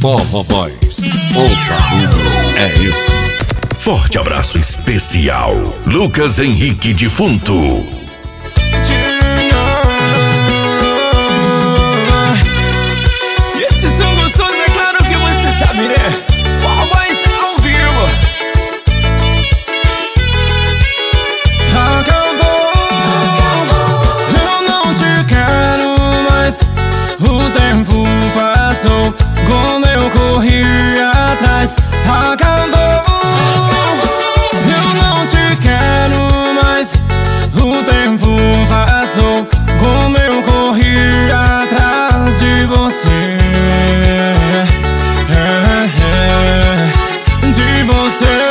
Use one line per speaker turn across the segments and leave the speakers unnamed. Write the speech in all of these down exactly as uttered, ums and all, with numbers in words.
Forró Boys, o barulho é esse.
Forte abraço especial, Lucas Henrique Defunto.
Esses são gostosos, é claro que você sabe, né? Forró Boys ao vivo. Acabou, eu não te quero mais. O tempo passou, como eu corri atrás. Acabou, eu não te quero mais. O tempo passou, como eu corri atrás de você. É, é, de você.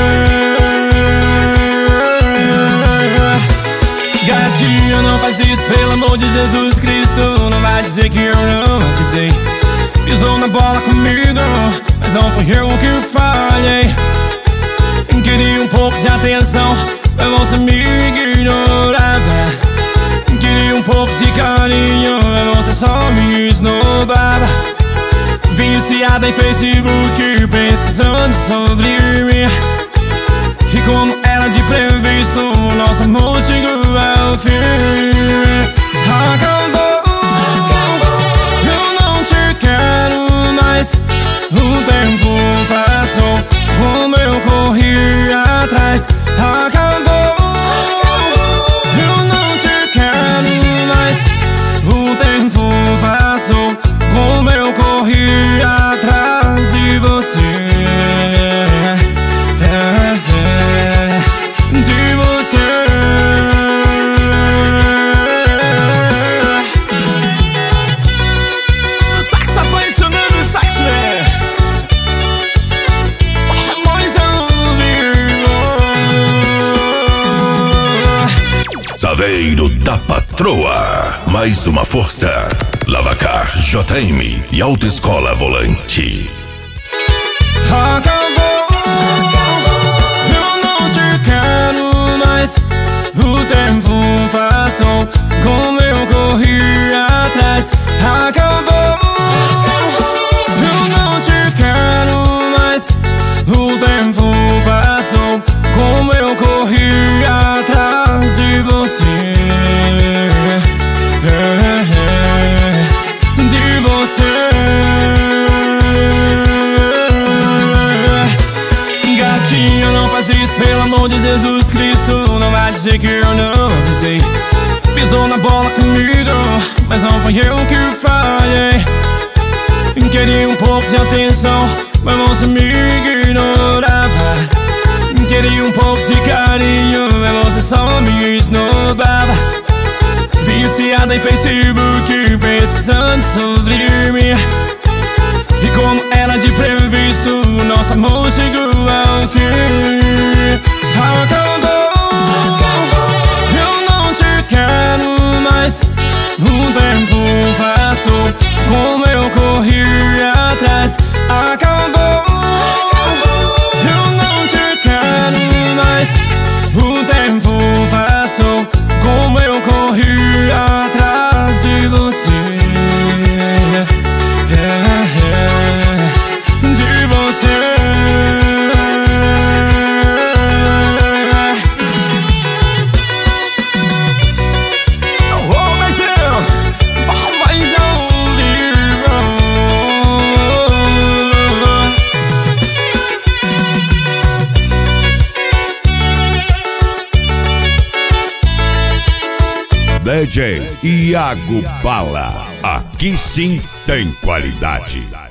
Gatinho, não faz isso, pelo amor de Jesus Cristo. Não vai dizer que eu não avisei. Pisou na bola comigo, mas não fui eu que falhei. Queria um pouco de atenção, mas você me ignorava. Queria um pouco de carinho, mas você só me esnobava. Viciada em Facebook, pesquisando sobre mim. E como era de previsto, nosso amor chegou ao fim. Acabou, eu não te quero mais. O tempo passou, como eu corri atrás. Acabou, eu não te quero mais. O tempo passou, como eu corri atrás de você. É, é, de você. Saxofone sonando, sax, né?
Saveiro da Patroa, mais uma força. Lavacar J M e Autoescola Volante.
Acabou, eu não te quero mais. O tempo passou, como eu corri atrás. Acabou, eu não te quero mais. O tempo passou, como eu corri atrás de você. É, é, de você. Gatinho, não faz isso, pelo amor de Jesus Cristo. Não vai dizer que eu não avisei. Pisou na bola comigo, mas não foi eu que falhei. Queria um pouco de atenção, mas você me ignorava. Queria um pouco de carinho, mas você só me esnobava. Viciada em Facebook, pesquisando sobre mim. E como era de previsto, nosso amor chegou ao fim. Acabou, eu não te quero mais. O tempo passou, como eu corri atrás. Acabou, eu não te quero mais. O tempo passou, como eu corri atrás de você. É, é, de você. Oh, mas eu, mas eu ligo.
D J Iago Bala, aqui sim tem qualidade.